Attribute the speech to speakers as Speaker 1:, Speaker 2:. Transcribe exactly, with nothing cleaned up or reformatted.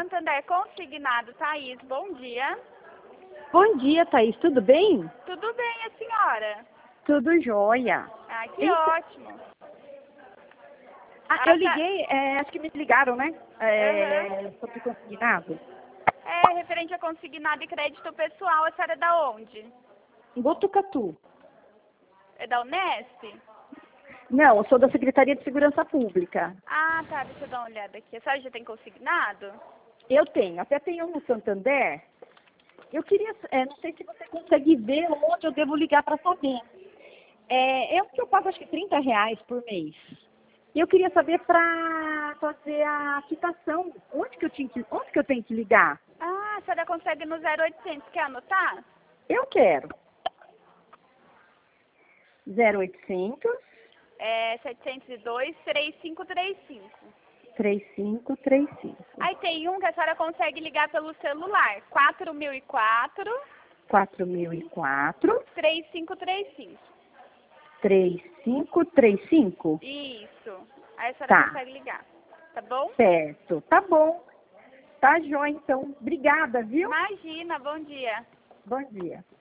Speaker 1: Santander Consignado, Thaís, bom dia.
Speaker 2: Bom dia, Thaís. Tudo bem?
Speaker 1: Tudo bem, a senhora?
Speaker 2: Tudo jóia.
Speaker 1: Ah, que
Speaker 2: Então,
Speaker 1: ótimo.
Speaker 2: ah,
Speaker 1: Ah,
Speaker 2: eu liguei, é, acho que me ligaram, né? É,
Speaker 1: Uhum.
Speaker 2: sobre consignado.
Speaker 1: É, referente a consignado e crédito pessoal, a senhora é da onde?
Speaker 2: Em Botucatu.
Speaker 1: É da Unesp?
Speaker 2: Não, eu sou da Secretaria de Segurança Pública.
Speaker 1: Ah, tá, deixa eu dar uma olhada aqui. A senhora já tem consignado?
Speaker 2: Eu tenho, até tenho um no Santander. Eu queria, é, não sei se você consegue ver onde eu devo ligar para saber. É, eu que eu pago acho que trinta reais por mês. E eu queria saber para fazer a quitação, onde que eu tinha que, onde que eu tenho que ligar?
Speaker 1: Ah, a senhora consegue no zero oitocentos, quer anotar?
Speaker 2: Eu quero. zero oitocentos,
Speaker 1: É setecentos e dois, três cinco três cinco.
Speaker 2: três cinco três cinco.
Speaker 1: Aí tem um que a senhora consegue ligar pelo celular, quatro mil e quatro,
Speaker 2: quatro mil e quatro,
Speaker 1: três cinco três cinco.
Speaker 2: três cinco três cinco.
Speaker 1: Isso. Aí a senhora
Speaker 2: Tá,
Speaker 1: consegue ligar, tá bom?
Speaker 2: certo. Tá bom. Tá jóia, então. Obrigada, viu?
Speaker 1: Imagina, bom dia.
Speaker 2: Bom dia.